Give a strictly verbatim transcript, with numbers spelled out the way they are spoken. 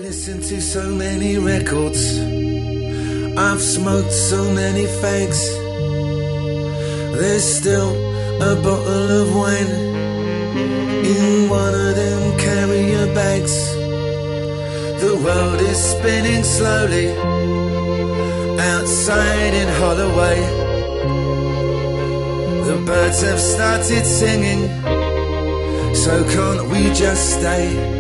listened to so many records, I've smoked so many fags. There's still a bottle of wine in one of them carrier bags. The world is spinning slowly outside in Holloway. The birds have started singing, so can't we just stay?